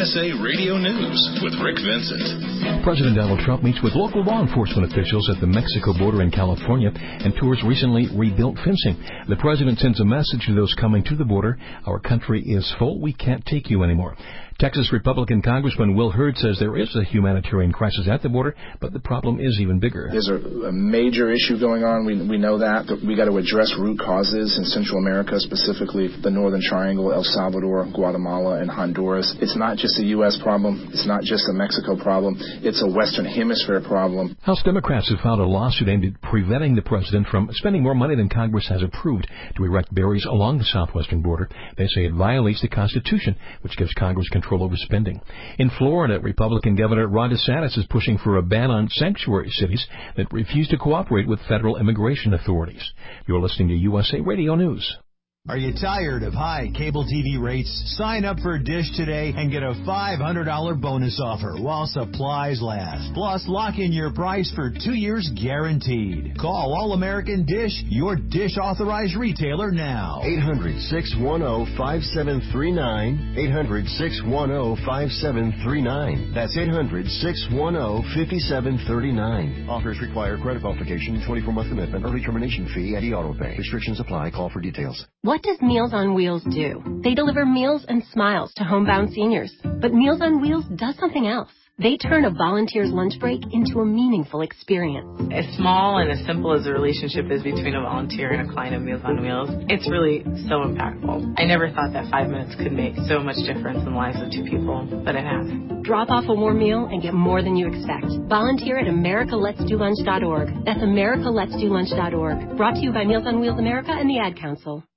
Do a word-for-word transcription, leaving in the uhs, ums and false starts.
S A Radio News with Rick Vincent. President Donald Trump meets with local law enforcement officials at the Mexico border in California and tours recently rebuilt fencing. The president sends a message to those coming to the border. Our country is full. We can't take you anymore. Texas Republican Congressman Will Hurd says there is a humanitarian crisis at the border, but the problem is even bigger. There's a, a major issue going on. We, we know that. that we got to address root causes in Central America, specifically the Northern Triangle, El Salvador, Guatemala, and Honduras. It's not just a U S problem. It's not just a Mexico problem. It's a Western Hemisphere problem. House Democrats have filed a lawsuit aimed at preventing the president from spending more money than Congress has approved to erect barriers along the southwestern border. They say it violates the Constitution, which gives Congress control over spending. In Florida, Republican Governor Ron DeSantis is pushing for a ban on sanctuary cities that refuse to cooperate with federal immigration authorities. You're listening to U S A Radio News. Are you tired of high cable T V rates? Sign up for Dish today and get a five hundred dollars bonus offer while supplies last. Plus, lock in your price for two years guaranteed. Call All American Dish, your Dish authorized retailer now. eight hundred, six one zero, five seven three nine. eight hundred, six one zero, five seven three nine. That's eight hundred, six one zero, five seven three nine. Offers require credit qualification, twenty-four month commitment, early termination fee, and e-auto pay. Restrictions apply. Call for details. What does Meals on Wheels do? They deliver meals and smiles to homebound seniors. But Meals on Wheels does something else. They turn a volunteer's lunch break into a meaningful experience. As small and as simple as the relationship is between a volunteer and a client of Meals on Wheels, it's really so impactful. I never thought that five minutes could make so much difference in the lives of two people, but it has. Drop off a warm meal and get more than you expect. Volunteer at america lets do lunch dot org. That's america lets do lunch dot org. Brought to you by Meals on Wheels America and the Ad Council.